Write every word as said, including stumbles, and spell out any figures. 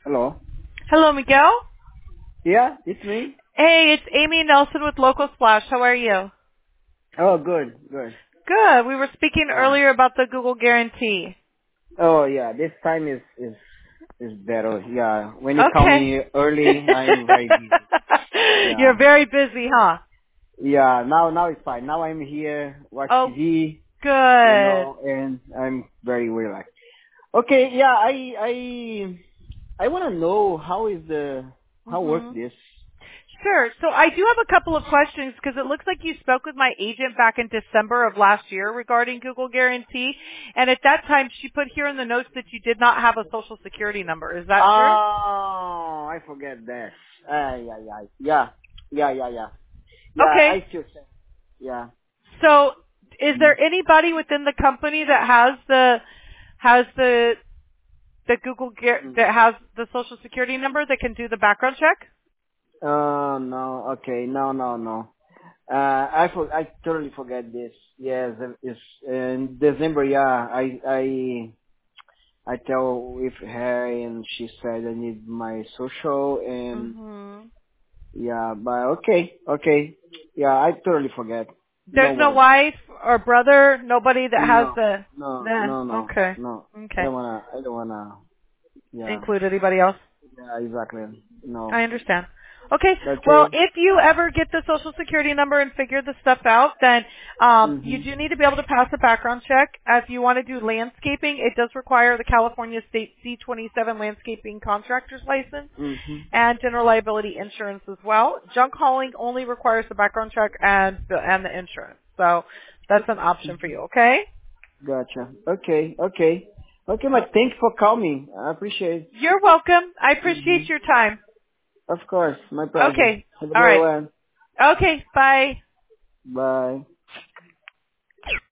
Hello. Hello, Miguel. Yeah, it's me. Hey, it's Amy Nelson with Local Splash. How are you? Oh, good, good. Good. We were speaking Yeah. earlier about the Google Guarantee. Oh, yeah. This time is is is better. Yeah. When you call Okay. me early, I'm very busy. You're Yeah. very busy, huh? Yeah. Now now it's fine. Now I'm here, watch Oh, T V, you good. know, and I'm very relaxed. Okay. Yeah. I I I want to know how is the how works Mhm. this. Sure. So I do have a couple of questions because it looks like you spoke with my agent back in December of last year regarding Google Guarantee, and at that time she put here in the notes that you did not have a social security number. Is that true? Oh, I forget that. Ah, yeah, yeah, yeah, yeah, yeah, yeah. Yeah, Okay. I still say. Yeah. So, is Mm. there anybody within the company that has the has the the Google Gear Mm. that has the social security number that can do the background check? Oh no. Okay. No. No. No. Uh, I for, I totally forget this. Yes. It's in December. Yeah. I I I tell with her and she said I need my social and Mhm. yeah. But okay. Okay. Yeah. I totally forget. No There's no worries. wife or brother, nobody that has No. the No. then No. No. okay. No. I Okay. don't wanna. I don't wanna. Yeah. Include anybody else? Yeah. Exactly. No. I understand. Okay. Well, Okay. if you ever get the social security number and figure the stuff out, then um, you Mhm. do need to be able to pass a background check. If you want to do landscaping, it does require the California State C twenty-seven landscaping contractor's license Mhm. and general liability insurance as well. Junk hauling only requires the background check and the, and the insurance. So that's an option for you. Okay. Gotcha. Okay, okay. Okay, Mike, thanks for calling. I appreciate it. You're welcome. I Hmm. appreciate your time. Of course, my pleasure. Okay. Have a All great right. one. Okay. Bye. Bye.